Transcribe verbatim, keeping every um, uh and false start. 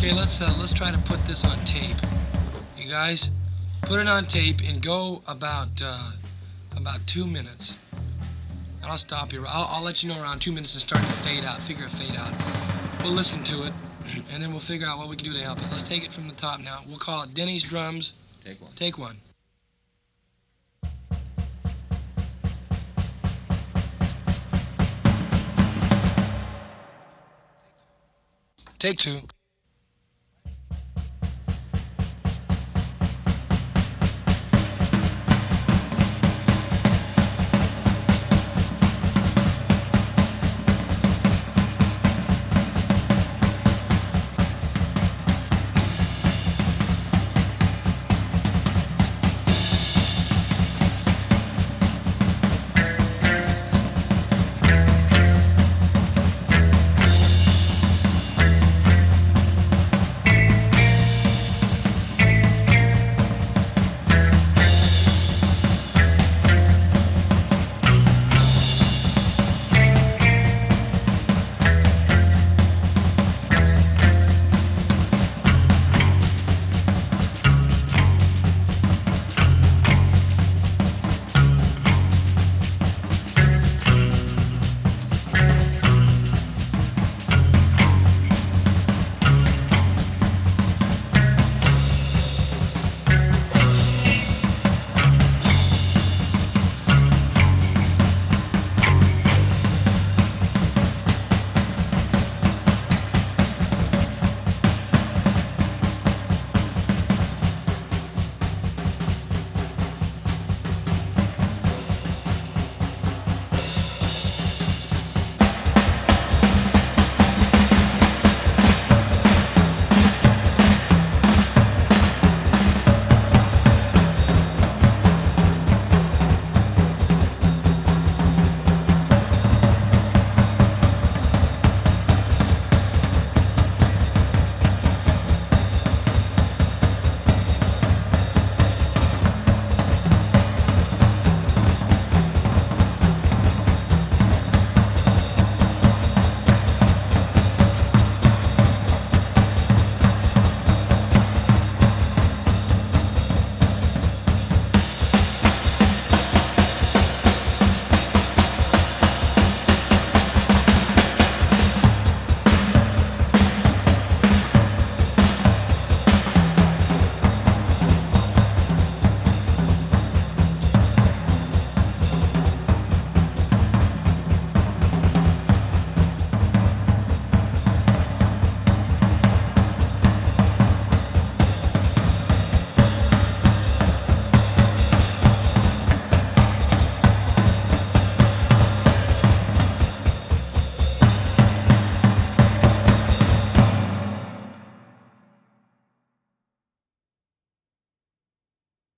Okay, let's uh, let's try to put this on tape. You guys, put it on tape and go about uh, about two minutes. And I'll stop you. I'll, I'll let you know around two minutes and start to fade out. Figure a fade out. We'll listen to it, and then we'll figure out what we can do to help it. Let's take it from the top now. We'll call it Denny's Drums. Take one. Take one. Take two.